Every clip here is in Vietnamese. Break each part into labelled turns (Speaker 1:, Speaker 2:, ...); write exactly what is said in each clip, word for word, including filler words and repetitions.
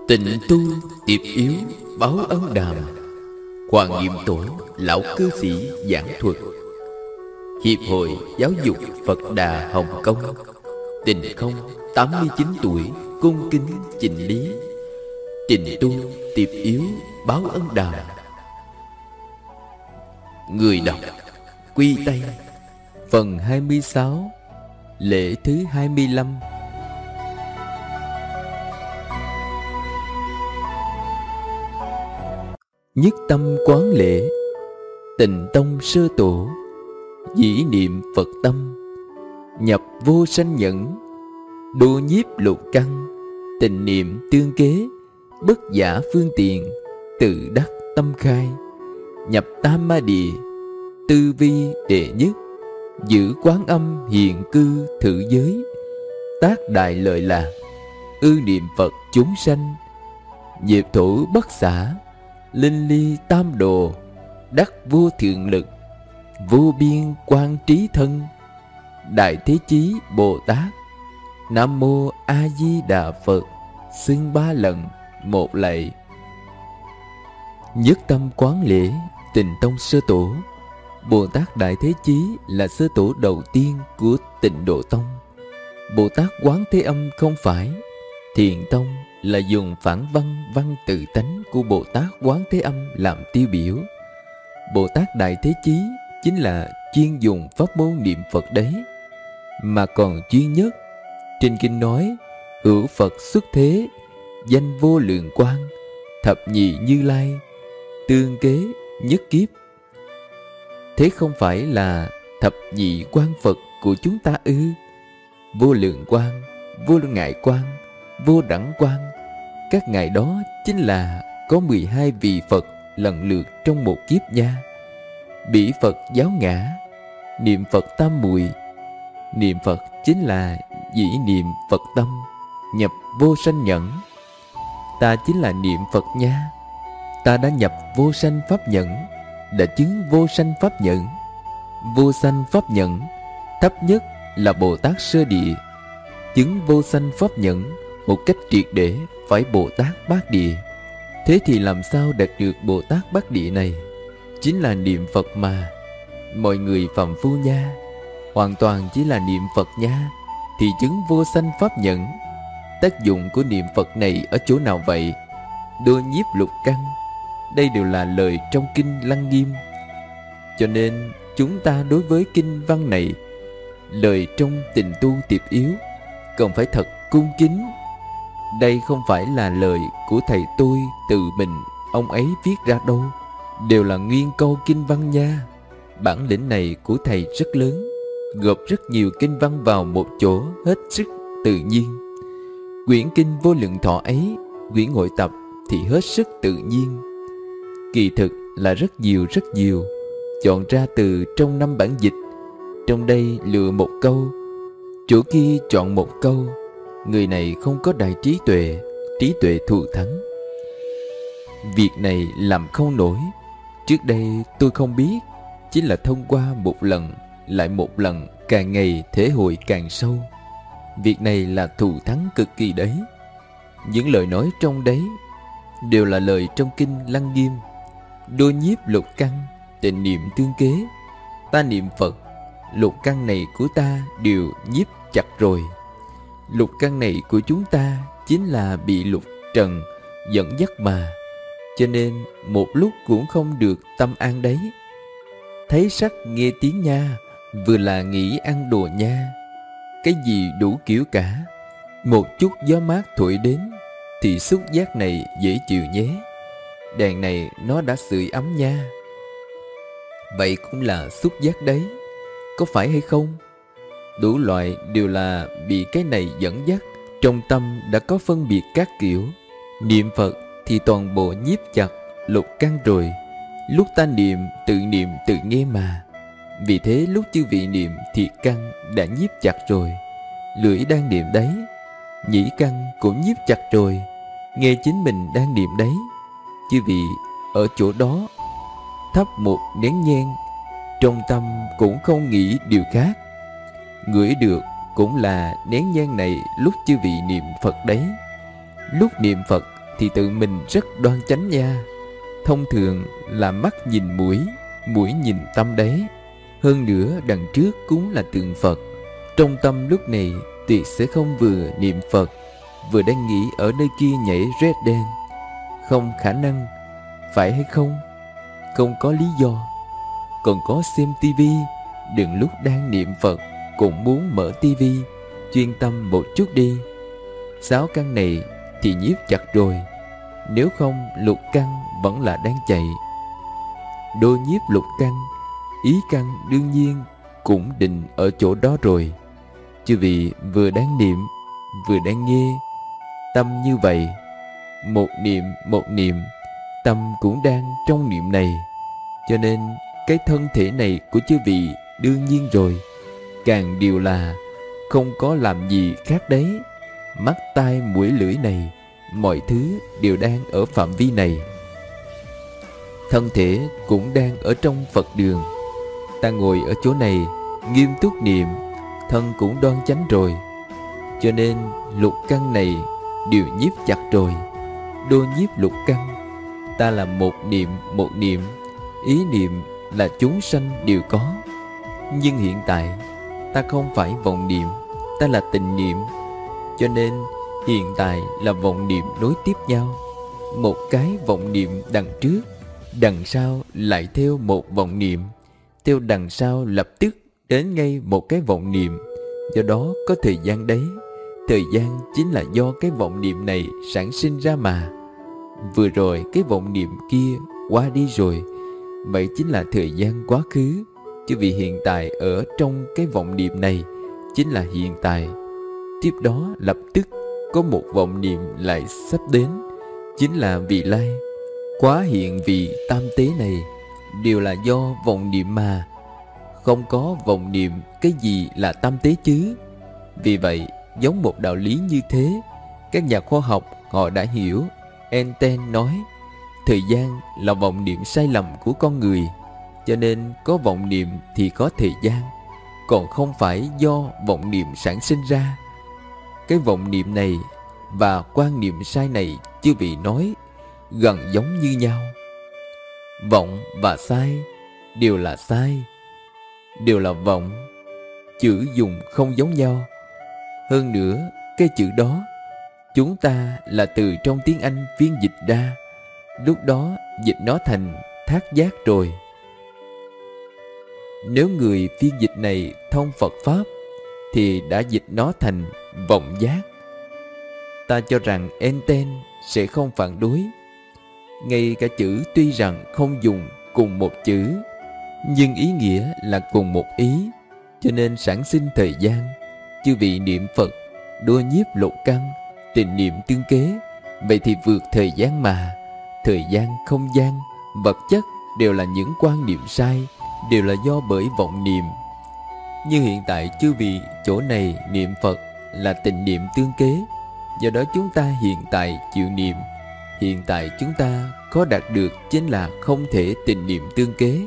Speaker 1: Tịnh tu tiệp yếu báo ân đàm. Hoàng Niệm Tổ lão cư sĩ giảng thuật. Hiệp hội Giáo dục Phật Đà Hồng Kông. Tịnh Không tám mươi chín tuổi cung kính chỉnh lý. Tịnh tu tiệp yếu báo ân đàm. Người đọc Quy Tây. Phần hai mươi sáu. Lễ thứ hai mươi lăm. Nhất tâm quán lễ. Tịnh tông sơ tổ. Dĩ niệm Phật tâm. Nhập vô sanh nhẫn. Đô nhiếp lục căn. Tịnh niệm tương kế. Bất giả phương tiện. Tự đắc tâm khai. Nhập tam ma địa. Tư vi đệ nhất. Giữ quán âm hiền cư thử giới. Tác đại lợi lạc. Ư niệm Phật chúng sanh. Diệp thủ bất xả. Linh ly tam đồ. Đắc vô thượng lực. Vô biên quan trí thân. Đại Thế Chí Bồ Tát. Nam mô A Di Đà Phật. Xưng ba lần một lạy. Nhất tâm quán lễ. Tịnh tông sơ tổ. Bồ Tát Đại Thế Chí là sơ tổ đầu tiên của Tịnh Độ Tông. Bồ Tát Quán Thế Âm không phải. Thiện Tông là dùng phản văn văn tự tánh của Bồ Tát Quán Thế Âm làm tiêu biểu. Bồ Tát Đại Thế Chí chính là chuyên dùng pháp môn niệm Phật đấy, mà còn chuyên nhất. Trên kinh nói: hữu Phật xuất thế, danh vô lượng quang, thập nhị Như Lai, tương kế nhất kiếp. Thế không phải là thập nhị quang Phật của chúng ta ư? Vô lượng quang, vô ngại quang, vô đẳng quang, các ngài đó chính là có mười hai vị Phật lần lượt trong một kiếp nha. Bỉ Phật giáo ngã, niệm Phật tam muội. Niệm Phật chính là dĩ niệm Phật tâm, nhập vô sanh nhẫn. Ta chính là niệm Phật nha. Ta đã nhập vô sanh pháp nhẫn, đã chứng vô sanh pháp nhẫn. Vô sanh pháp nhẫn thấp nhất là Bồ Tát sơ địa. Chứng vô sanh pháp nhẫn một cách triệt để phải Bồ Tát bát địa. Thế thì làm sao đạt được Bồ Tát bát địa này? Chính là niệm Phật mà. Mọi người phàm phu nha, hoàn toàn chỉ là niệm Phật nha, thì chứng vô sanh pháp nhẫn. Tác dụng của niệm Phật này ở chỗ nào vậy? Đô nhiếp lục căn. Đây đều là lời trong kinh Lăng Nghiêm. Cho nên chúng ta đối với kinh văn này, lời trong Tịnh tu tiệp yếu, cần phải thật cung kính. Đây không phải là lời của thầy tôi tự mình ông ấy viết ra đâu, đều là nguyên câu kinh văn nha. Bản lĩnh này của thầy rất lớn, gộp rất nhiều kinh văn vào một chỗ hết sức tự nhiên. Quyển kinh Vô Lượng Thọ ấy, quyển hội tập thì hết sức tự nhiên. Kỳ thực là rất nhiều rất nhiều, chọn ra từ trong năm bản dịch. Trong đây lựa một câu, chỗ kia chọn một câu. Người này không có đại trí tuệ, trí tuệ thù thắng. Việc này làm không nổi. Trước đây tôi không biết, chính là thông qua một lần lại một lần, càng ngày thể hội càng sâu. Việc này là thù thắng cực kỳ đấy. Những lời nói trong đấy đều là lời trong kinh Lăng Nghiêm. Đô nhiếp lục căn, tịnh niệm tương kế. Ta niệm Phật, lục căn này của ta đều nhiếp chặt rồi. Lục căn này của chúng ta chính là bị lục trần dẫn dắt mà. Cho nên một lúc cũng không được tâm an đấy. Thấy sắc nghe tiếng nha, vừa là nghĩ ăn đồ nha. Cái gì đủ kiểu cả. Một chút gió mát thổi đến thì xúc giác này dễ chịu nhé. Đèn này nó đã sưởi ấm nha. Vậy cũng là xúc giác đấy, có phải hay không? Đủ loại đều là bị cái này dẫn dắt. Trong tâm đã có phân biệt các kiểu. Niệm Phật thì toàn bộ nhiếp chặt lục căn rồi. Lúc ta niệm, tự niệm tự nghe mà. Vì thế lúc chư vị niệm thì căn đã nhiếp chặt rồi. Lưỡi đang niệm đấy, nhĩ căn cũng nhiếp chặt rồi. Nghe chính mình đang niệm đấy. Chư vị ở chỗ đó thắp một nén nhang, trong tâm cũng không nghĩ điều khác. Ngửi được cũng là nén nhang này lúc chư vị niệm Phật đấy. Lúc niệm Phật thì tự mình rất đoan chánh nha. Thông thường là mắt nhìn mũi, mũi nhìn tâm đấy. Hơn nữa đằng trước cúng là tượng Phật. Trong tâm lúc này tuyệt sẽ không vừa niệm Phật, vừa đang nghĩ ở nơi kia nhảy red đen. Không khả năng, phải hay không? Không có lý do. Còn có xem tivi, đừng lúc đang niệm Phật cũng muốn mở tivi, chuyên tâm một chút đi. Sáu căn này thì nhiếp chặt rồi, nếu không lục căn vẫn là đang chạy. Đô nhiếp lục căn, ý căn đương nhiên cũng định ở chỗ đó rồi. Chứ vì vừa đang niệm, vừa đang nghe, tâm như vậy, một niệm một niệm, tâm cũng đang trong niệm này. Cho nên cái thân thể này của chư vị đương nhiên rồi, càng điều là không có làm gì khác đấy. Mắt tai mũi lưỡi này, mọi thứ đều đang ở phạm vi này. Thân thể cũng đang ở trong Phật đường. Ta ngồi ở chỗ này nghiêm túc niệm, thân cũng đoan chánh rồi. Cho nên lục căn này đều nhiếp chặt rồi. Đô nhiếp lục căn, ta là một niệm một niệm, ý niệm là chúng sanh đều có. Nhưng hiện tại ta không phải vọng niệm, ta là tình niệm. Cho nên hiện tại là vọng niệm nối tiếp nhau. Một cái vọng niệm đằng trước, đằng sau lại theo một vọng niệm, theo đằng sau lập tức đến ngay một cái vọng niệm. Do đó có thời gian đấy. Thời gian chính là do cái vọng niệm này sản sinh ra mà. Vừa rồi cái vọng niệm kia qua đi rồi, vậy chính là thời gian quá khứ. Chứ vì hiện tại ở trong cái vọng niệm này chính là hiện tại. Tiếp đó lập tức có một vọng niệm lại sắp đến, chính là vị lai. Quá hiện vị tam tế này đều là do vọng niệm mà. Không có vọng niệm cái gì là tam tế chứ. Vì vậy giống một đạo lý như thế, các nhà khoa học họ đã hiểu. Einstein nói thời gian là vọng niệm sai lầm của con người. Cho nên có vọng niệm thì có thời gian, còn không phải do vọng niệm sản sinh ra. Cái vọng niệm này và quan niệm sai này chư vị nói gần giống như nhau. Vọng và sai đều là sai, đều là vọng. Chữ dùng không giống nhau. Hơn nữa cái chữ đó chúng ta là từ trong tiếng Anh phiên dịch ra, lúc đó dịch nó thành thác giác rồi. Nếu người phiên dịch này thông Phật Pháp thì đã dịch nó thành vọng giác. Ta cho rằng Einstein sẽ không phản đối. Ngay cả chữ tuy rằng không dùng cùng một chữ, nhưng ý nghĩa là cùng một ý, cho nên sản sinh thời gian. Chư vị niệm Phật, đua nhiếp lục căn, tình niệm tương kế, vậy thì vượt thời gian mà. Thời gian, không gian, vật chất đều là những quan niệm sai, đều là do bởi vọng niệm. Như hiện tại chư vị chỗ này niệm Phật là tình niệm tương kế. Do đó chúng ta hiện tại chịu niệm. Hiện tại chúng ta có đạt được chính là không thể tình niệm tương kế.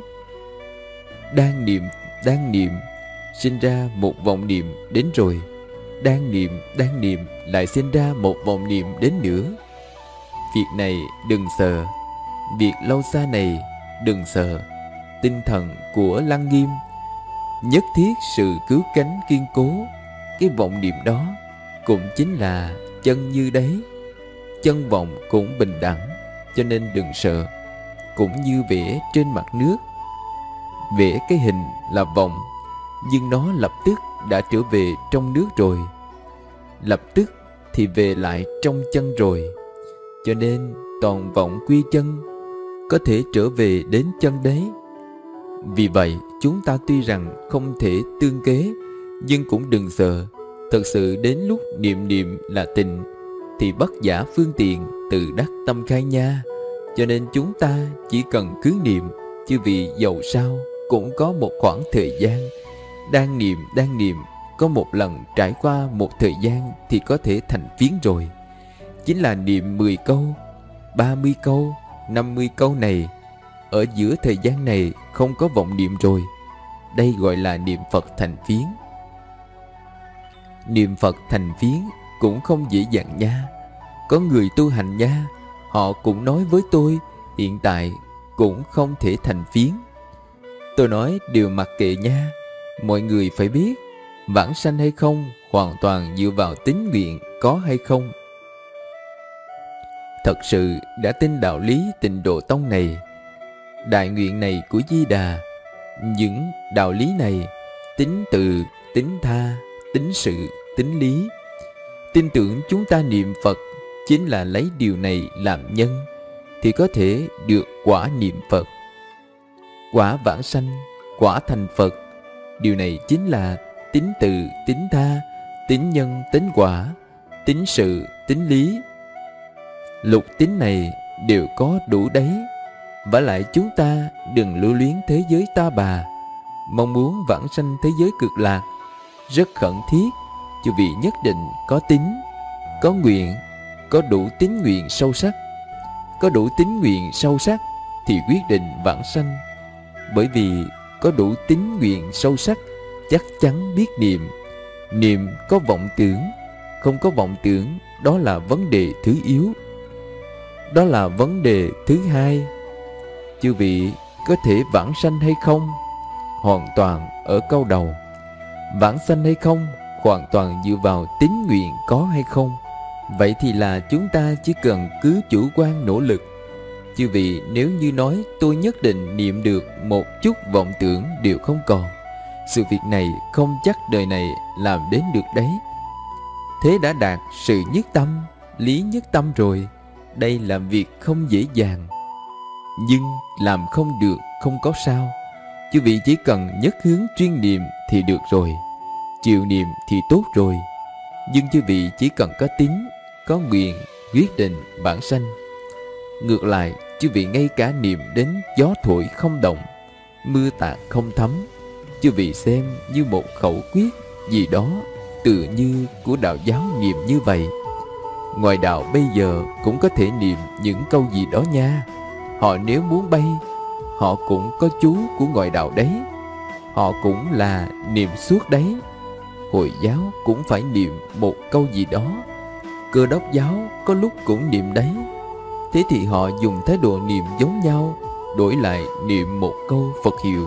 Speaker 1: Đang niệm, đang niệm, sinh ra một vọng niệm đến rồi. Đang niệm, đang niệm lại sinh ra một vọng niệm đến nữa. Việc này đừng sợ. Việc lâu xa này đừng sợ. Tinh thần của Lăng Nghiêm nhất thiết sự cứu cánh kiên cố. Cái vọng niệm đó cũng chính là chân như đấy. Chân vọng cũng bình đẳng, cho nên đừng sợ. Cũng như vẽ trên mặt nước, vẽ cái hình là vọng, nhưng nó lập tức đã trở về trong nước rồi, lập tức thì về lại trong chân rồi. Cho nên toàn vọng quy chân, có thể trở về đến chân đấy. Vì vậy chúng ta tuy rằng không thể tương kế, nhưng cũng đừng sợ. Thật sự đến lúc niệm niệm là tình, thì bất giả phương tiện tự đắc tâm khai nha. Cho nên chúng ta chỉ cần cứ niệm. Chứ vì dầu sao cũng có một khoảng thời gian. Đang niệm, đang niệm, có một lần trải qua một thời gian thì có thể thành phiến rồi. Chính là niệm mười câu, ba mươi câu, năm mươi câu này. Ở giữa thời gian này không có vọng niệm rồi. Đây gọi là niệm Phật thành phiến. Niệm Phật thành phiến cũng không dễ dàng nha. Có người tu hành nha, Họ cũng nói với tôi hiện tại cũng không thể thành phiến. Tôi nói điều mặc kệ nha. Mọi người phải biết, vãng sanh hay không hoàn toàn dựa vào tín nguyện có hay không. Thật sự đã tin đạo lý Tịnh Độ Tông này, đại nguyện này của Di Đà, những đạo lý này, tính từ, tính tha, tính sự, tính lý, tin tưởng chúng ta niệm Phật chính là lấy điều này làm nhân, thì có thể được quả niệm Phật, quả vãng sanh, quả thành Phật. Điều này chính là tính từ, tính tha, tính nhân, tính quả, tính sự, tính lý. Lục tính này đều có đủ đấy. Vả lại chúng ta đừng lưu luyến thế giới ta bà, mong muốn vãng sanh thế giới cực lạc, rất khẩn thiết. Chứ vì nhất định có tín, có nguyện, có đủ tín nguyện sâu sắc. Có đủ tín nguyện sâu sắc thì quyết định vãng sanh. Bởi vì có đủ tín nguyện sâu sắc, chắc chắn biết niệm. Niệm có vọng tưởng, không có vọng tưởng, đó là vấn đề thứ yếu. Đó là vấn đề thứ hai. Chư vị có thể vãng sanh hay không, hoàn toàn ở câu đầu. Vãng sanh hay không hoàn toàn dựa vào tín nguyện có hay không. Vậy thì là chúng ta chỉ cần cứ chủ quan nỗ lực. Chư vị nếu như nói tôi nhất định niệm được, một chút vọng tưởng đều không còn, sự việc này không chắc đời này làm đến được đấy. Thế đã đạt sự nhất tâm, lý nhất tâm rồi. Đây là việc không dễ dàng, nhưng làm không được không có sao. Chư vị chỉ cần nhất hướng chuyên niệm thì được rồi, chịu niệm thì tốt rồi. Nhưng chư vị chỉ cần có tín, có nguyện, quyết định vãng sanh. Ngược lại, chư vị ngay cả niệm đến gió thổi không động, mưa tạt không thấm, chư vị xem như một khẩu quyết gì đó tự như của đạo giáo niệm như vậy. Ngoài đạo bây giờ cũng có thể niệm những câu gì đó nha. Họ nếu muốn bay, họ cũng có chú của ngoại đạo đấy. Họ cũng là niệm suốt đấy. Hồi giáo cũng phải niệm một câu gì đó. Cơ đốc giáo có lúc cũng niệm đấy. Thế thì họ dùng thái độ niệm giống nhau, đổi lại niệm một câu Phật hiệu.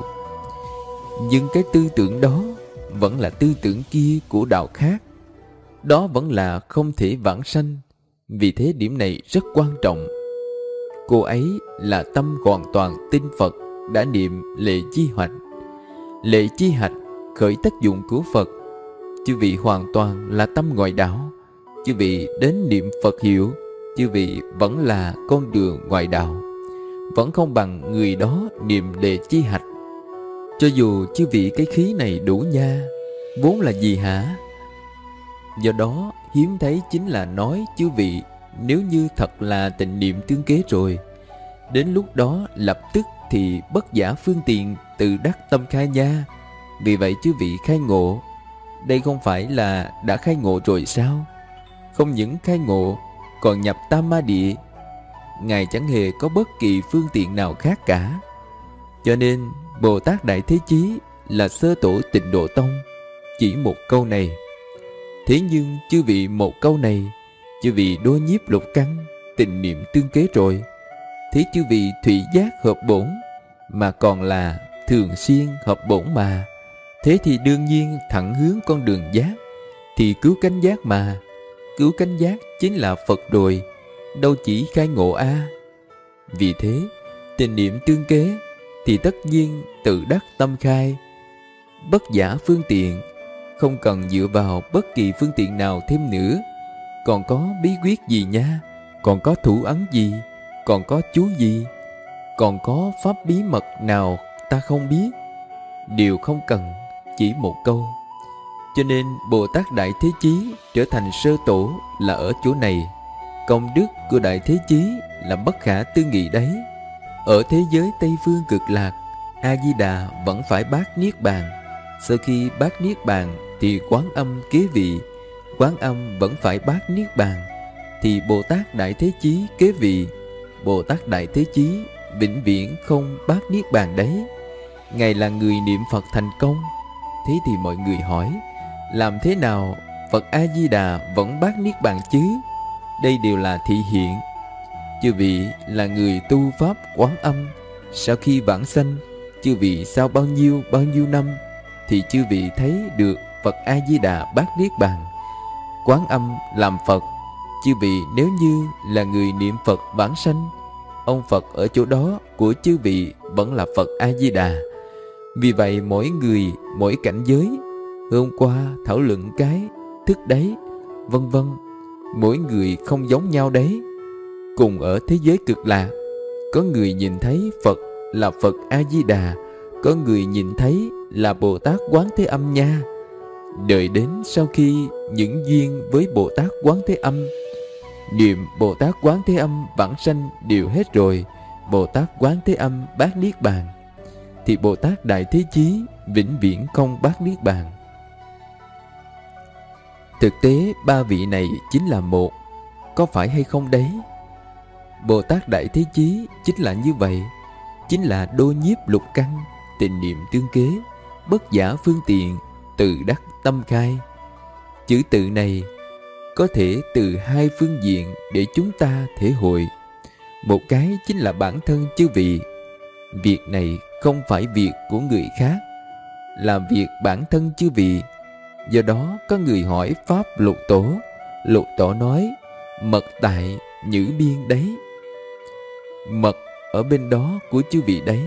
Speaker 1: Nhưng cái tư tưởng đó vẫn là tư tưởng kia của đạo khác. Đó vẫn là không thể vãng sanh. Vì thế điểm này rất quan trọng. Cô ấy là tâm hoàn toàn tin Phật, đã niệm lệ chi hoạch. Lệ chi hạch khởi tác dụng của Phật. Chư vị hoàn toàn là tâm ngoại đạo. Chư vị đến niệm Phật hiệu, chư vị vẫn là con đường ngoại đạo, vẫn không bằng người đó niệm lệ chi hạch. Cho dù chư vị cái khí này đủ nha, vốn là gì hả? Do đó hiếm thấy chính là nói chư vị nếu như thật là tịnh niệm tương kế rồi, đến lúc đó lập tức thì bất giả phương tiện tự đắc tâm khai nha. Vì vậy chư vị khai ngộ. Đây không phải là đã khai ngộ rồi sao? Không những khai ngộ, còn nhập tam ma địa. Ngài chẳng hề có bất kỳ phương tiện nào khác cả. Cho nên Bồ Tát Đại Thế Chí là sơ tổ Tịnh Độ Tông chỉ một câu này. Thế nhưng chư vị một câu này, chư vị đôi nhiếp lục căn, tịnh niệm tương kế rồi. Thế chư vị thủy giác hợp bổn, mà còn là thường xuyên hợp bổn mà. Thế thì đương nhiên thẳng hướng con đường giác, thì cứu cánh giác mà. Cứu cánh giác chính là Phật rồi, đâu chỉ khai ngộ a. À. Vì thế, tịnh niệm tương kế thì tất nhiên tự đắc tâm khai, bất giả phương tiện, không cần dựa vào bất kỳ phương tiện nào thêm nữa. Còn có bí quyết gì nha? Còn có thủ ấn gì? Còn có chú gì? Còn có pháp bí mật nào ta không biết? Đều không cần, chỉ một câu. Cho nên Bồ Tát Đại Thế Chí trở thành sơ tổ là ở chỗ này. Công đức của Đại Thế Chí là bất khả tư nghị đấy. Ở thế giới Tây Phương Cực Lạc, A-di-đà vẫn phải bát niết bàn. Sau khi bát niết bàn thì Quán Âm kế vị. Quán Âm vẫn phải bát niết bàn thì Bồ Tát Đại Thế Chí kế vị. Bồ Tát Đại Thế Chí vĩnh viễn không bát niết bàn đấy. Ngài là người niệm Phật thành công. Thế thì mọi người hỏi, làm thế nào Phật A-di-đà vẫn bát niết bàn chứ? Đây đều là thị hiện. chư vị là người tu pháp Quán Âm. Sau khi vãng sanh, chư vị sau bao nhiêu bao nhiêu năm thì chư vị thấy được Phật A-di-đà Bát Niết Bàn. Quán Âm làm Phật. Chư vị nếu như là người niệm Phật vãng sanh, ông Phật ở chỗ đó của chư vị vẫn là Phật A-di-đà. Vì vậy mỗi người, mỗi cảnh giới, hôm qua thảo luận cái, thức đấy, vân vân, mỗi người không giống nhau đấy. Cùng ở thế giới cực lạc, có người nhìn thấy Phật là Phật A-di-đà, có người nhìn thấy là Bồ Tát Quán Thế Âm nha. Đợi đến sau khi những duyên với Bồ Tát Quán Thế Âm, niệm Bồ Tát Quán Thế Âm vãng sanh đều hết rồi, Bồ Tát Quán Thế Âm Bát Niết Bàn, thì Bồ Tát Đại Thế Chí vĩnh viễn không Bát Niết Bàn. Thực tế ba vị này chính là một, có phải hay không đấy? Bồ Tát Đại Thế Chí chính là như vậy, chính là đô nhiếp lục căn, tịnh niệm tương kế, bất giả phương tiện, tự đắc tâm khai. Chữ tự này có thể từ hai phương diện để chúng ta thể hội. Một cái chính là bản thân chư vị. Việc này không phải việc của người khác, là việc bản thân chư vị. Do đó có người hỏi Pháp Lục Tổ. Lục Tổ nói mật tại nhữ biên đấy, mật ở bên đó của chư vị đấy.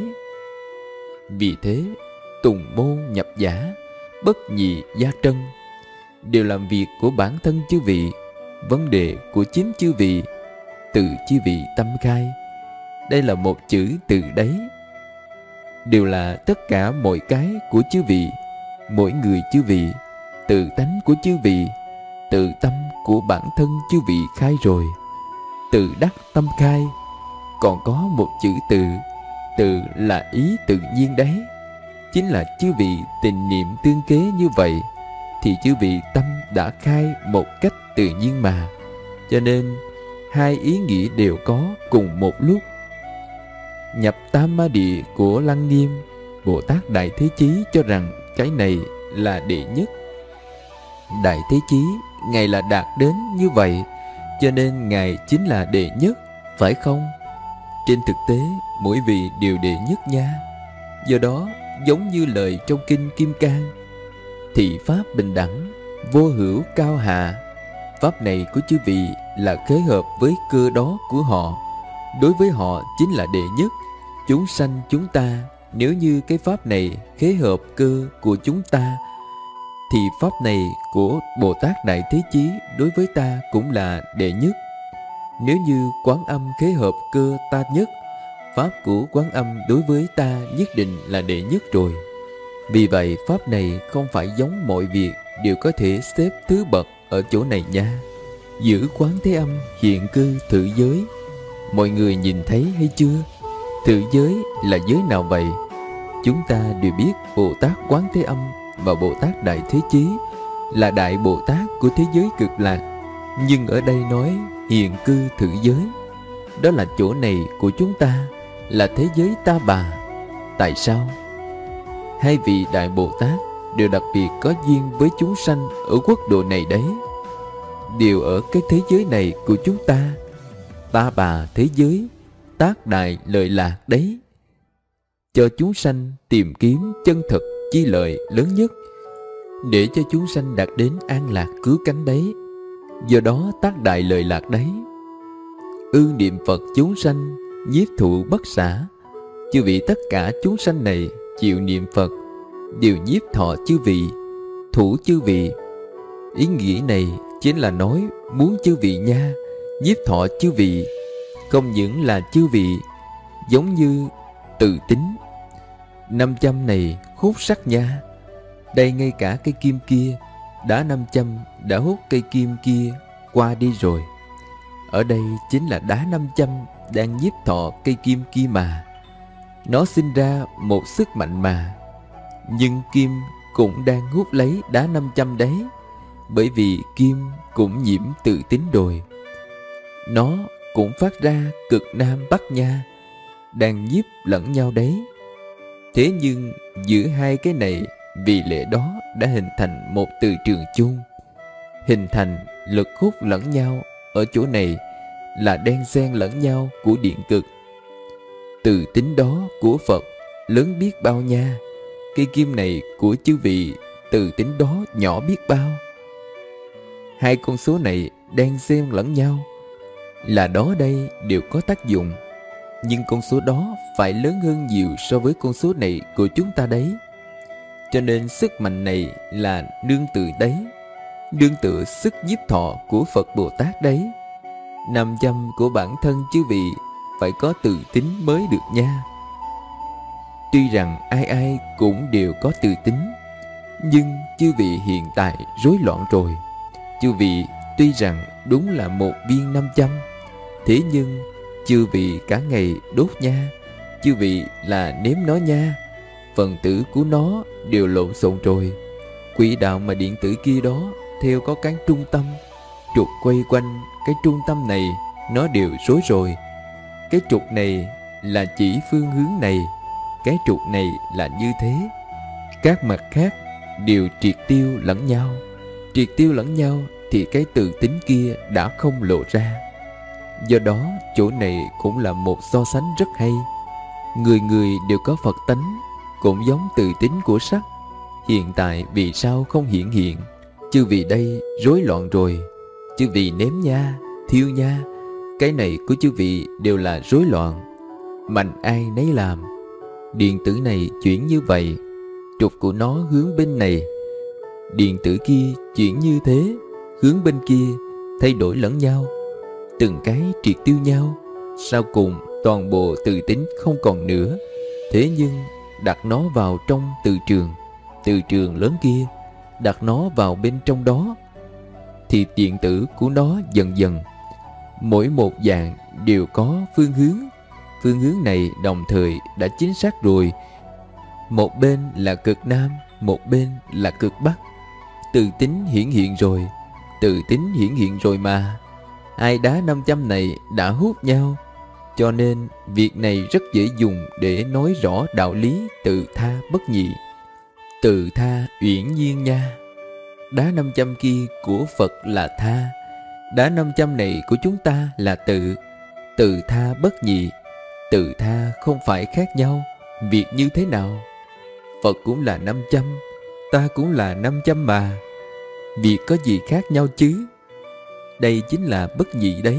Speaker 1: Vì thế tùng môn nhập giả, bất nhị gia trân, đều làm việc của bản thân chư vị, vấn đề của chính chư vị, từ chư vị tâm khai. Đây là một chữ từ đấy, đều là tất cả mọi cái của chư vị, mỗi người chư vị, tự tánh của chư vị, tự tâm của bản thân chư vị khai rồi, tự đắc tâm khai. Còn có một chữ từ, từ là ý tự nhiên đấy, chính là chư vị tình niệm tương kế như vậy, thì chư vị tâm đã khai một cách tự nhiên mà. Cho nên hai ý nghĩa đều có cùng một lúc. Nhập tam ma địa của Lăng Nghiêm, Bồ Tát Đại Thế Chí cho rằng cái này là đệ nhất. Đại Thế Chí Ngài là đạt đến như vậy, cho nên Ngài chính là đệ nhất, phải không? Trên thực tế mỗi vị đều đệ nhất nha. Do đó giống như lời trong kinh Kim Cang, thị pháp bình đẳng, vô hữu cao hạ. Pháp này của chư vị là khế hợp với cơ đó của họ, đối với họ chính là đệ nhất. Chúng sanh chúng ta, nếu như cái pháp này khế hợp cơ của chúng ta, thì pháp này của Bồ Tát Đại Thế Chí đối với ta cũng là đệ nhất. Nếu như Quán Âm khế hợp cơ ta nhất, pháp của Quán Âm đối với ta nhất định là đệ nhất rồi. Vì vậy pháp này không phải giống mọi việc đều có thể xếp thứ bậc ở chỗ này nha. Giữ Quán Thế Âm hiện cư thử giới, mọi người nhìn thấy hay chưa? Thử giới là giới nào vậy? Chúng ta đều biết Bồ Tát Quán Thế Âm và Bồ Tát Đại Thế Chí là Đại Bồ Tát của thế giới cực lạc. Nhưng ở đây nói hiện cư thử giới, đó là chỗ này của chúng ta, là thế giới ta bà. Tại sao? Hai vị Đại Bồ Tát đều đặc biệt có duyên với chúng sanh ở quốc độ này đấy, đều ở cái thế giới này của chúng ta, ta bà thế giới, tác đại lợi lạc đấy, cho chúng sanh tìm kiếm chân thật chi lợi lớn nhất, để cho chúng sanh đạt đến an lạc cứu cánh đấy. Do đó tác đại lợi lạc đấy. Ư niệm Phật chúng sanh, nhiếp thụ bất xả. Chư vị tất cả chúng sanh này chịu niệm Phật, đều nhiếp thọ chư vị, thủ chư vị. Ý nghĩa này chính là nói muốn chư vị nha, nhiếp thọ chư vị. Không những là chư vị, giống như tự tính. Năm trăm này hút sắc nha. Đây ngay cả cây kim kia, đã năm trăm đã hút cây kim kia qua đi rồi. Ở đây chính là đá năm trăm đang nhiếp thọ cây kim kia mà. Nó sinh ra một sức mạnh mà. Nhưng kim cũng đang hút lấy đá năm trăm đấy, bởi vì kim cũng nhiễm tự tính rồi. Nó cũng phát ra cực nam bắc nha, đang nhiếp lẫn nhau đấy. Thế nhưng giữa hai cái này, vì lẽ đó đã hình thành một từ trường chung, hình thành lực hút lẫn nhau ở chỗ này, là đan xen lẫn nhau của điện cực. Từ tính đó của Phật lớn biết bao nha. Cây kim này của chư vị từ tính đó nhỏ biết bao. Hai con số này đan xen lẫn nhau, là đó đây đều có tác dụng, nhưng con số đó phải lớn hơn nhiều so với con số này của chúng ta đấy. Cho nên sức mạnh này là nương tựa đấy, nương tựa sức nhiếp thọ của Phật Bồ Tát đấy. Nam châm của bản thân chư vị phải có tự tính mới được nha. Tuy rằng ai ai cũng đều có tự tính, nhưng chư vị hiện tại rối loạn rồi. Chư vị tuy rằng đúng là một viên nam châm, thế nhưng chư vị cả ngày đốt nha, chư vị là nếm nó nha, phần tử của nó đều lộn xộn rồi. Quỹ đạo mà điện tử kia đó theo có cái trung tâm, trục quay quanh cái trung tâm này nó đều rối rồi. Cái trục này là chỉ phương hướng này, cái trục này là như thế, các mặt khác đều triệt tiêu lẫn nhau. Triệt tiêu lẫn nhau thì cái tự tính kia đã không lộ ra. Do đó chỗ này cũng là một so sánh rất hay. Người người đều có Phật tánh, cũng giống tự tính của sắc. Hiện tại vì sao không hiện hiện? Chư vị đây rối loạn rồi. Chư vị nếm nha, thiêu nha, cái này của chư vị đều là rối loạn. Mạnh ai nấy làm. Điện tử này chuyển như vậy, trục của nó hướng bên này. Điện tử kia chuyển như thế, hướng bên kia, thay đổi lẫn nhau, từng cái triệt tiêu nhau. Sau cùng toàn bộ từ tính không còn nữa. Thế nhưng đặt nó vào trong từ trường, từ trường lớn kia, đặt nó vào bên trong đó, thì điện tử của nó dần dần, mỗi một dạng đều có phương hướng. Phương hướng này đồng thời đã chính xác rồi. Một bên là cực Nam, một bên là cực Bắc. Từ tính hiển hiện rồi, từ tính hiển hiện rồi mà. Hai đá nam châm này đã hút nhau, cho nên việc này rất dễ dùng để nói rõ đạo lý tự tha bất nhị. Tự tha uyển nhiên nha. Đá nam châm kia của Phật là tha, đá nam châm này của chúng ta là tự. Tự tha bất nhị. Tự tha không phải khác nhau. Việc như thế nào? Phật cũng là nam châm, ta cũng là nam châm mà. Việc có gì khác nhau chứ? Đây chính là bất nhị đấy.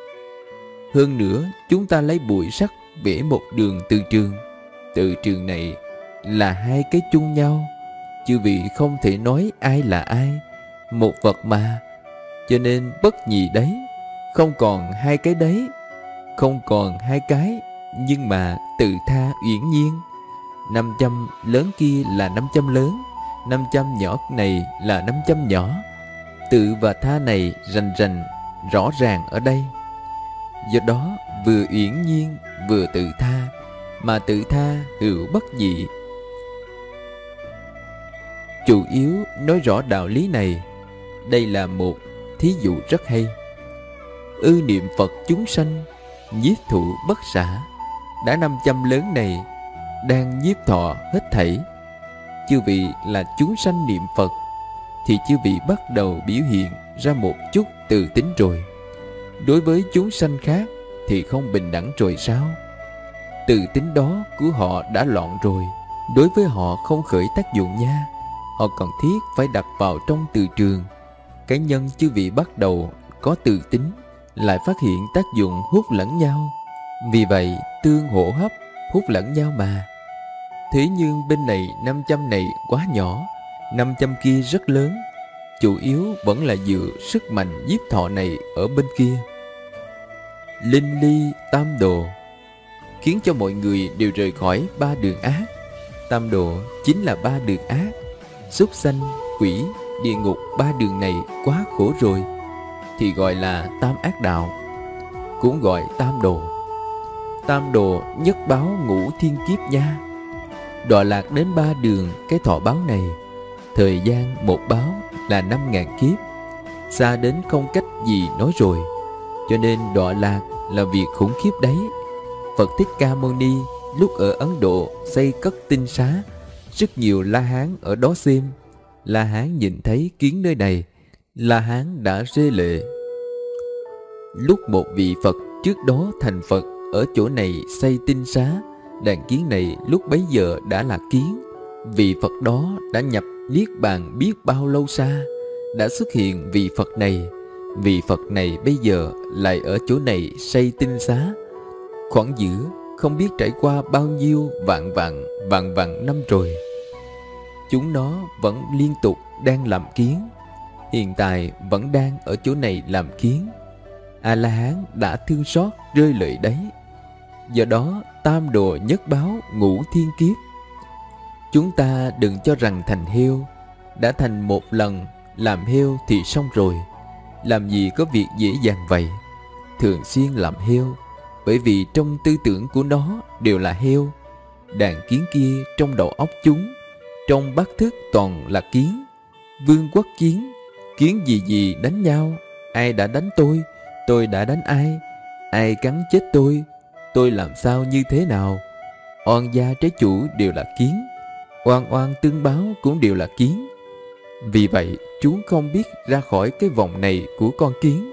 Speaker 1: Hơn nữa, chúng ta lấy bụi sắt vẽ một đường từ trường. Từ trường này là hai cái chung nhau. Chư vị không thể nói ai là ai, một vật mà. Cho nên bất nhị đấy, không còn hai cái đấy, không còn hai cái, nhưng mà tự tha uyển nhiên. Năm trăm lớn kia là năm trăm lớn, năm trăm nhỏ này là năm trăm nhỏ. Tự và tha này rành rành rõ ràng ở đây. Do đó vừa uyển nhiên vừa tự tha, mà tự tha hữu bất nhị. Chủ yếu nói rõ đạo lý này. Đây là một thí dụ rất hay. Ư niệm Phật chúng sanh, nhiếp thụ bất xả. Đã năm trăm lớn này đang nhiếp thọ hết thảy. Chư vị là chúng sanh niệm Phật, thì chư vị bắt đầu biểu hiện ra một chút từ tính rồi. Đối với chúng sanh khác thì không bình đẳng rồi sao? Từ tính đó của họ đã loạn rồi, đối với họ không khởi tác dụng nha. Họ cần thiết phải đặt vào trong từ trường. Cái nhân chư vị bắt đầu có từ tính, lại phát hiện tác dụng hút lẫn nhau. Vì vậy tương hỗ hấp, hút lẫn nhau mà. Thế nhưng bên này năm trăm này quá nhỏ, năm trăm kia rất lớn. Chủ yếu vẫn là dựa sức mạnh nhiếp thọ này ở bên kia. Linh ly tam độ khiến cho mọi người đều rời khỏi ba đường ác. Tam độ chính là ba đường ác. Súc sanh, quỷ, địa ngục, ba đường này quá khổ rồi, thì gọi là tam ác đạo, cũng gọi tam độ. Tam độ nhất báo ngũ thiên kiếp nha. Đọa lạc đến ba đường cái thọ báo này, thời gian một báo là năm ngàn kiếp, xa đến không cách gì nói rồi. Cho nên đọa lạc là việc khủng khiếp đấy. Phật Thích Ca Mâu Ni lúc ở Ấn Độ xây cất tinh xá, rất nhiều La Hán ở đó xem. La Hán nhìn thấy kiến nơi này, La Hán đã rơi lệ. Lúc một vị Phật trước đó thành Phật ở chỗ này xây tinh xá, đàn kiến này lúc bấy giờ đã là kiến. Vị Phật đó đã nhập Niết Bàn biết bao lâu xa, đã xuất hiện vị Phật này. Vị Phật này bây giờ lại ở chỗ này xây tinh xá. Khoảng giữa không biết trải qua bao nhiêu vạn vạn vạn vạn năm rồi. Chúng nó vẫn liên tục đang làm kiến, hiện tại vẫn đang ở chỗ này làm kiến. A-la-hán đã thương xót rơi lệ đấy. Do đó tam đồ nhất báo ngũ thiên kiếp. Chúng ta đừng cho rằng thành heo, đã thành một lần làm heo thì xong rồi. Làm gì có việc dễ dàng vậy. Thường xuyên làm heo, bởi vì trong tư tưởng của nó đều là heo. Đàn kiến kia trong đầu óc chúng, trong bát thức toàn là kiến. Vương quốc kiến, kiến gì gì đánh nhau. Ai đã đánh tôi, tôi đã đánh ai. Ai cắn chết tôi, tôi làm sao như thế nào. Oan gia trái chủ đều là kiến, oan oan tương báo cũng đều là kiến. Vì vậy chúng không biết ra khỏi cái vòng này của con kiến.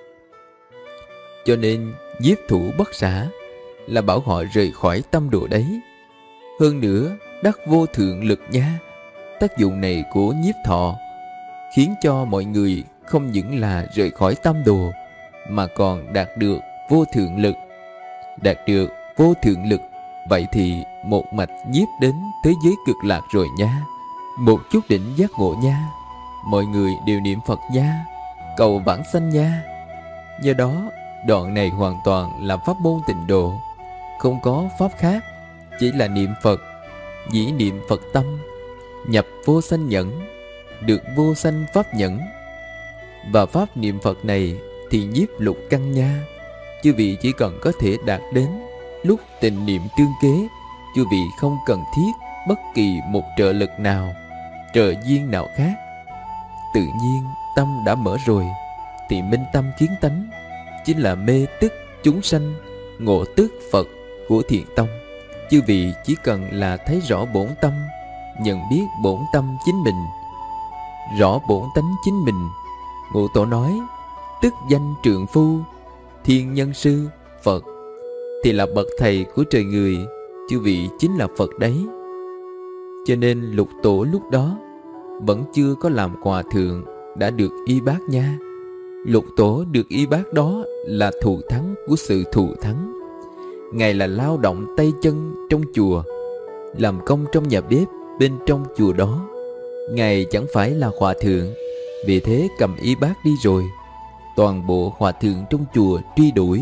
Speaker 1: Cho nên nhiếp thủ bất xả là bảo họ rời khỏi tâm độ đấy. Hơn nữa đắc vô thượng lực nha. Tác dụng này của nhiếp thọ khiến cho mọi người không những là rời khỏi tâm đồ, mà còn đạt được vô thượng lực. Đạt được vô thượng lực, vậy thì một mạch nhiếp đến thế giới cực lạc rồi nha. Một chút đỉnh giác ngộ nha. Mọi người đều niệm Phật nha, cầu vãng sanh nha. Do đó đoạn này hoàn toàn là pháp môn tịnh độ, không có pháp khác, chỉ là niệm Phật, dĩ niệm Phật tâm, nhập vô sanh nhẫn, được vô sanh pháp nhẫn. Và pháp niệm Phật này thì nhiếp lục căn nha. Chư vị chỉ cần có thể đạt đến lúc tình niệm tương kế, chư vị không cần thiết bất kỳ một trợ lực nào, trợ duyên nào khác. Tự nhiên tâm đã mở rồi, thì minh tâm kiến tánh, chính là mê tức chúng sanh, ngộ tức Phật của Thiền Tông. Chư vị chỉ cần là thấy rõ bổn tâm, nhận biết bổn tâm chính mình, rõ bổn tánh chính mình. Ngộ Tổ nói, tức danh trượng phu, thiên nhân sư, Phật, thì là bậc thầy của trời người. Chư vị chính là Phật đấy. Cho nên lục tổ lúc đó vẫn chưa có làm hòa thượng, đã được y bác nha. Lục tổ được y bác đó là thù thắng của sự thù thắng. Ngài là lao động tay chân trong chùa, làm công trong nhà bếp bên trong chùa đó. Ngài chẳng phải là hòa thượng, vì thế cầm y bác đi rồi. Toàn bộ hòa thượng trong chùa truy đuổi.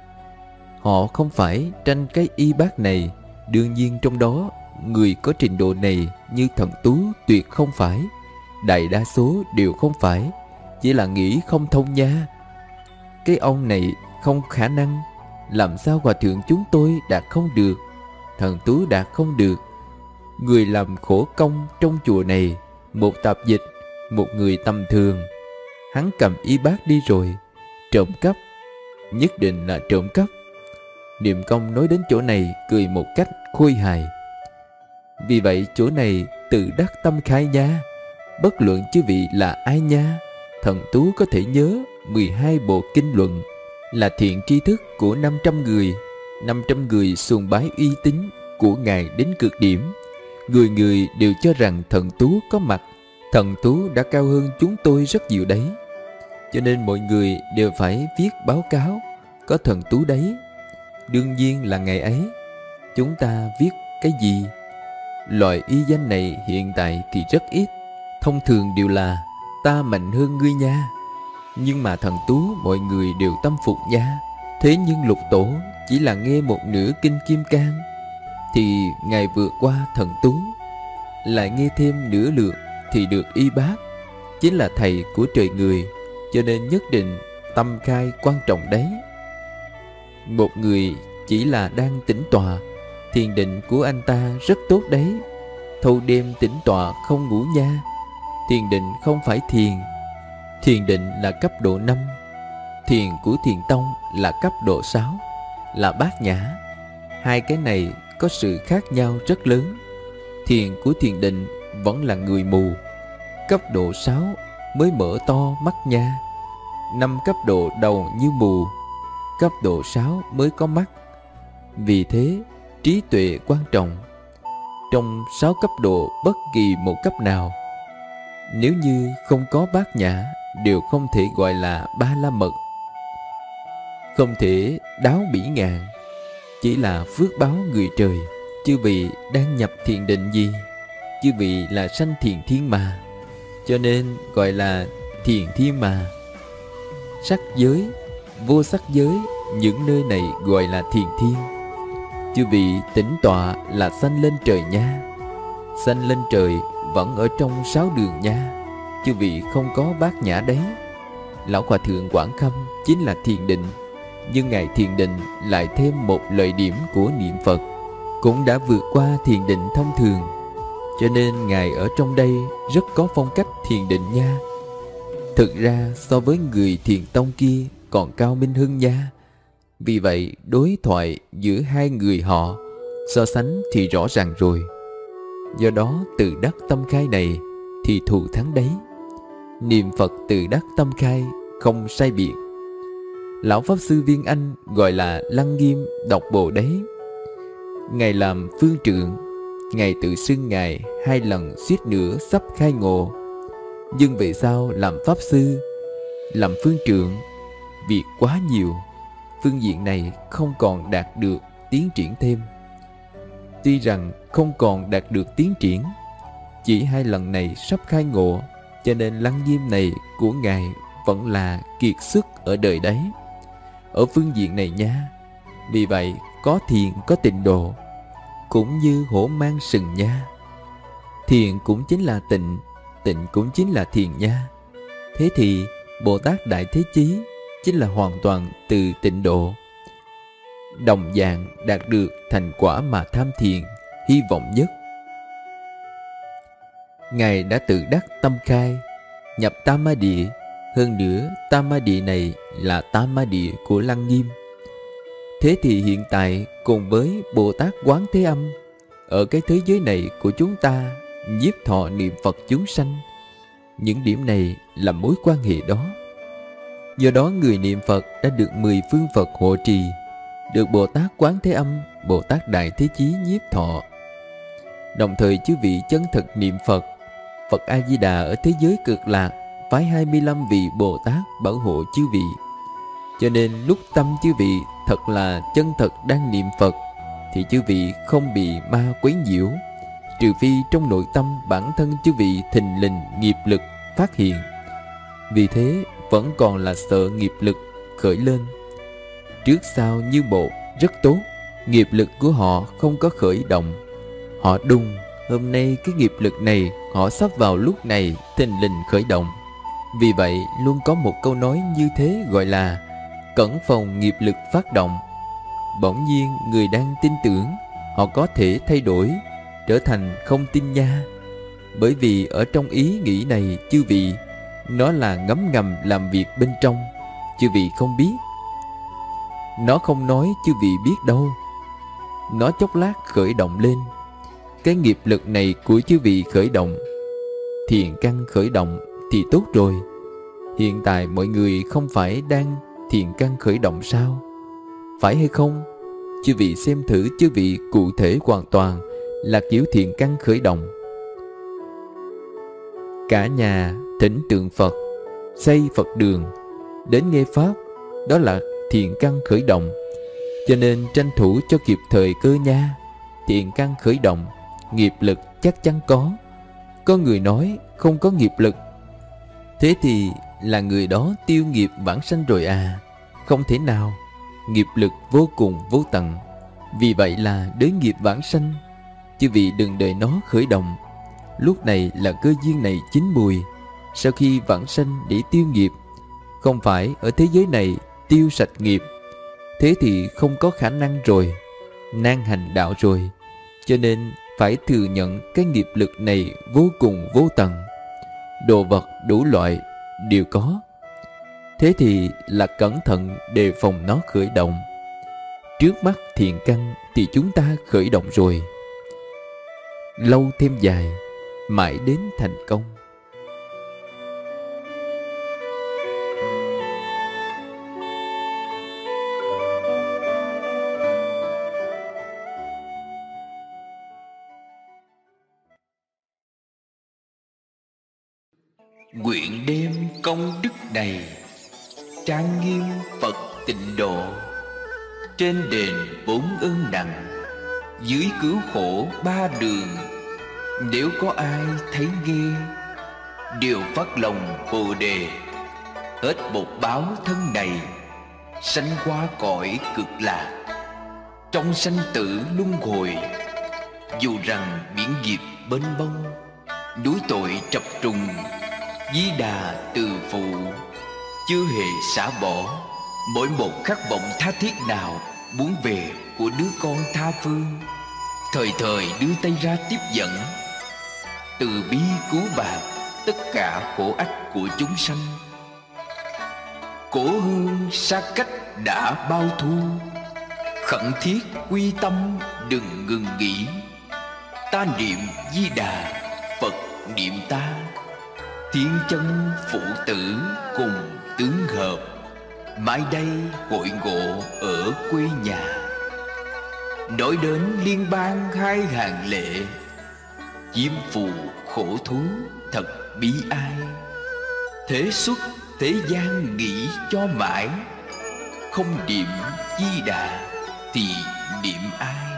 Speaker 1: Họ không phải tranh cái y bác này. Đương nhiên trong đó người có trình độ này như Thần Tú tuyệt không phải. Đại đa số đều không phải, chỉ là nghĩ không thông nha. Cái ông này không khả năng, làm sao hòa thượng chúng tôi đạt không được, Thần Tú đạt không được. Người làm khổ công trong chùa này, một tạp dịch, một người tầm thường. Hắn cầm y bác đi rồi. Trộm cắp, nhất định là trộm cắp. Niệm Công nói đến chỗ này cười một cách khôi hài. Vì vậy chỗ này tự đắc tâm khai nha. Bất luận chư vị là ai nha, Thần Tú có thể nhớ mười hai bộ kinh luận, là thiện tri thức của năm trăm người. Năm trăm người sùng bái uy tín của Ngài đến cực điểm. Người người đều cho rằng Thần Tú có mặt. Thần Tú đã cao hơn chúng tôi rất nhiều đấy. Cho nên mọi người đều phải viết báo cáo có Thần Tú đấy. Đương nhiên là ngày ấy chúng ta viết cái gì? Loại y danh này hiện tại thì rất ít. Thông thường đều là ta mạnh hơn ngươi nha. Nhưng mà Thần Tú mọi người đều tâm phục nha. Thế nhưng lục tổ chỉ là nghe một nửa kinh Kim Cang, thì Ngài vượt qua Thần Tú, lại nghe thêm nửa lượt thì được y bác, chính là thầy của trời người. Cho nên nhất định tâm khai quan trọng đấy. Một người chỉ là đang tĩnh tọa, thiền định của anh ta rất tốt đấy. Thâu đêm tĩnh tọa không ngủ nha. Thiền định không phải thiền. Thiền định là cấp độ năm. Thiền của Thiền Tông là cấp độ sáu, là bát nhã. Hai cái này có sự khác nhau rất lớn. Thiền của thiền định vẫn là người mù. Cấp độ sáu mới mở to mắt nha. năm cấp độ đầu như mù, cấp độ sáu mới có mắt. Vì thế, trí tuệ quan trọng. Trong sáu cấp độ bất kỳ một cấp nào, nếu như không có bát nhã, đều không thể gọi là ba la mật, không thể đáo bỉ ngạn, chỉ là phước báo người trời. Chư vị đang nhập thiền định gì? Chư vị là sanh thiền thiên mà, cho nên gọi là thiền thiên mà. Sắc giới, vô sắc giới, những nơi này gọi là thiền thiên. Chư vị tĩnh tọa là sanh lên trời nha. Sanh lên trời vẫn ở trong sáu đường nha. Chư vị không có bát nhã đấy. Lão Hòa Thượng Quảng Khâm chính là thiền định, nhưng Ngài thiền định lại thêm một lợi điểm của niệm Phật, cũng đã vượt qua thiền định thông thường, cho nên Ngài ở trong đây rất có phong cách thiền định nha. Thực ra so với người thiền tông kia còn cao minh hơn nha. Vì vậy đối thoại giữa hai người họ so sánh thì rõ ràng rồi. Do đó từ đắc tâm khai này thì thù thắng đấy. Niệm Phật từ đắc tâm khai không sai biệt. Lão Pháp Sư Viên Anh gọi là Lăng Nghiêm độc bộ đấy. Ngài làm phương trượng, Ngài tự xưng Ngài hai lần suýt nữa sắp khai ngộ. Nhưng về sau làm Pháp Sư, làm phương trượng, việc quá nhiều, phương diện này không còn đạt được tiến triển thêm. Tuy rằng không còn đạt được tiến triển, chỉ hai lần này sắp khai ngộ, cho nên Lăng Nghiêm này của Ngài vẫn là kiệt sức ở đời đấy, ở phương diện này nha. Vì vậy có thiền có tịnh độ, cũng như hổ mang sừng nha. Thiền cũng chính là tịnh, tịnh cũng chính là thiền nha. Thế thì Bồ Tát Đại Thế Chí chính là hoàn toàn từ tịnh độ, đồng dạng đạt được thành quả mà tham thiền hy vọng nhất. Ngài đã tự đắc tâm khai, nhập Tam Ma Địa. Hơn nữa Tam Ma Địa này là Tam Ma Địa của Lăng Nghiêm. Thế thì hiện tại cùng với Bồ Tát Quán Thế Âm, ở cái thế giới này của chúng ta nhiếp thọ niệm Phật chúng sanh, những điểm này là mối quan hệ đó. Do đó người niệm Phật đã được mười phương Phật hộ trì, được Bồ Tát Quán Thế Âm, Bồ Tát Đại Thế Chí nhiếp thọ. Đồng thời chư vị chân thực niệm Phật, Phật A-di-đà ở thế giới cực lạc phái hai mươi lăm vị Bồ Tát bảo hộ chư vị. Cho nên lúc tâm chư vị thật là chân thật đang niệm Phật, thì chư vị không bị ma quấy nhiễu, trừ phi trong nội tâm bản thân chư vị thình lình nghiệp lực phát hiện. Vì thế vẫn còn là sợ nghiệp lực khởi lên. Trước sau như một rất tốt, nghiệp lực của họ không có khởi động. Họ đùng, hôm nay cái nghiệp lực này họ sắp vào lúc này thình lình khởi động. Vì vậy luôn có một câu nói như thế gọi là cẩn phòng nghiệp lực phát động. Bỗng nhiên người đang tin tưởng, họ có thể thay đổi, trở thành không tin nha. Bởi vì ở trong ý nghĩ này chư vị, nó là ngấm ngầm làm việc bên trong, chư vị không biết. Nó không nói chư vị biết đâu. Nó chốc lát khởi động lên. Cái nghiệp lực này của chư vị khởi động, thiện căn khởi động thì tốt rồi. Hiện tại mọi người không phải đang thiện căn khởi động sao? Phải hay không? Chư vị xem thử chư vị cụ thể hoàn toàn là kiểu thiện căn khởi động. Cả nhà thỉnh tượng Phật, xây Phật đường, đến nghe Pháp, đó là thiện căn khởi động. Cho nên tranh thủ cho kịp thời cơ nha. Thiện căn khởi động, nghiệp lực chắc chắn có. Có người nói không có nghiệp lực, thế thì là người đó tiêu nghiệp vãng sanh rồi à? Không thể nào. Nghiệp lực vô cùng vô tận. Vì vậy là đới nghiệp vãng sanh. Chư vị đừng đợi nó khởi động. Lúc này là cơ duyên này chín mùi. Sau khi vãng sanh để tiêu nghiệp, không phải ở thế giới này tiêu sạch nghiệp, thế thì không có khả năng rồi, nan hành đạo rồi. Cho nên phải thừa nhận cái nghiệp lực này vô cùng vô tận. Đồ vật đủ loại đều có. Thế thì là cẩn thận đề phòng nó khởi động. Trước mắt thiện căn thì chúng ta khởi động rồi. Lâu thêm dài, mãi đến thành công.
Speaker 2: nguyện đem công đức này trang nghiêm Phật Tịnh Độ, trên đền bốn ơn nặng, dưới cứu khổ ba đường. Nếu có ai thấy nghe, đều phát lòng Bồ Đề, hết một báo thân này, sanh qua cõi cực lạc. Trong sanh tử luân hồi, dù rằng biển nghiệp mênh mông, núi tội trập trùng, Di Đà từ phụ, chưa hề xả bỏ mỗi một khát vọng tha thiết nào muốn về của đứa con tha phương, thời thời đưa tay ra tiếp dẫn, từ bi cứu bạc tất cả khổ ách của chúng sanh. Cổ hương xa cách đã bao thu, khẩn thiết quy tâm đừng ngừng nghỉ. Ta niệm Di Đà, Phật niệm ta, thiên chân phụ tử cùng tướng hợp, mãi đây hội ngộ ở quê nhà. Nói đến liên bang hai hàng lệ, chiêm phù khổ thú thật bi ai. Thế xuất thế gian nghĩ cho mãi, không niệm Di Đà thì niệm ai?